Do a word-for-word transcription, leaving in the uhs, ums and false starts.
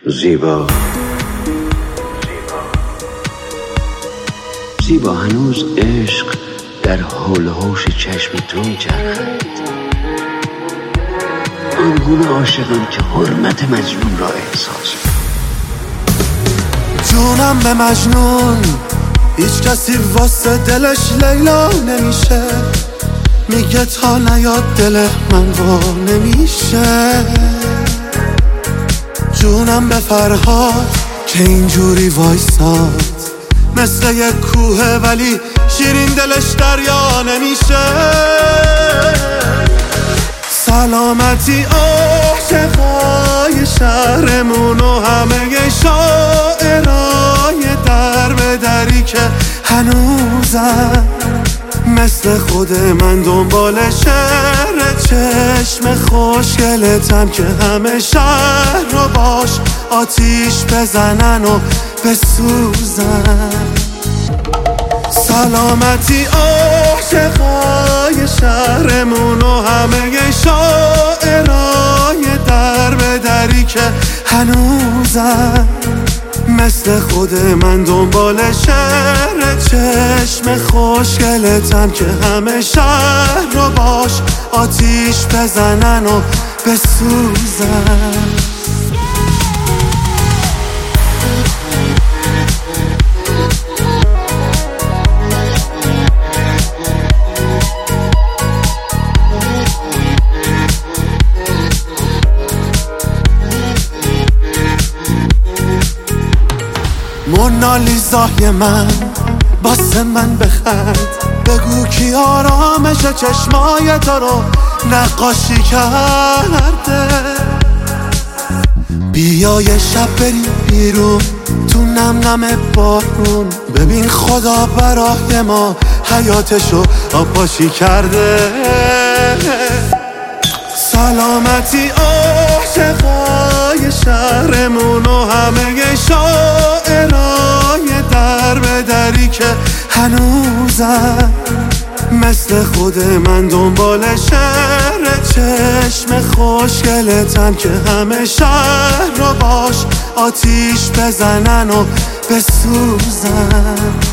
زیبا زیبا هنوز عشق در حول و حوش چشم تو میچرخد. آنگونه عاشقم که حرمت مجنون را احساس جونم به مجنون، هیچ کسی واسه دلش لیلا نمیشه. میگه تا نیاد دل من وا نمیشه. جونم به فرهاد که اینجوری وایساد، مثل یک کوه ولی شیرین دلش دریا نمیشه. سلامتی عاشقای شهرمون و همه شاعرای در به دری که هنوزم مثل خود من دنبال شعر چشم خوشگلتم که همه شهر رو باش آتیش بزنن و بسوزن. سلامتی عاشقای شهرمون و همه شاعرای در به دری که هنوزم مثل خود من دنبال شعر چشم خوشگلتم که همه شهر رو باش آتیش بزنن و بسوزن. مونالیزای من باسه من بخند، بگو کی آرامش چشمای تو رو نقاشی کرده. بیا یه شب بریم بیرون تو نم نم بارون، ببین خدا برای ما حیاتشو آبپاشی کرده. سلامتی عاشقای شهرمون و همه شاعرای در به دری که هنوزم مثل خود من دنبال شعر چشم خوشگلتم که همه شهر رو باش آتیش بزنن و بسوزن.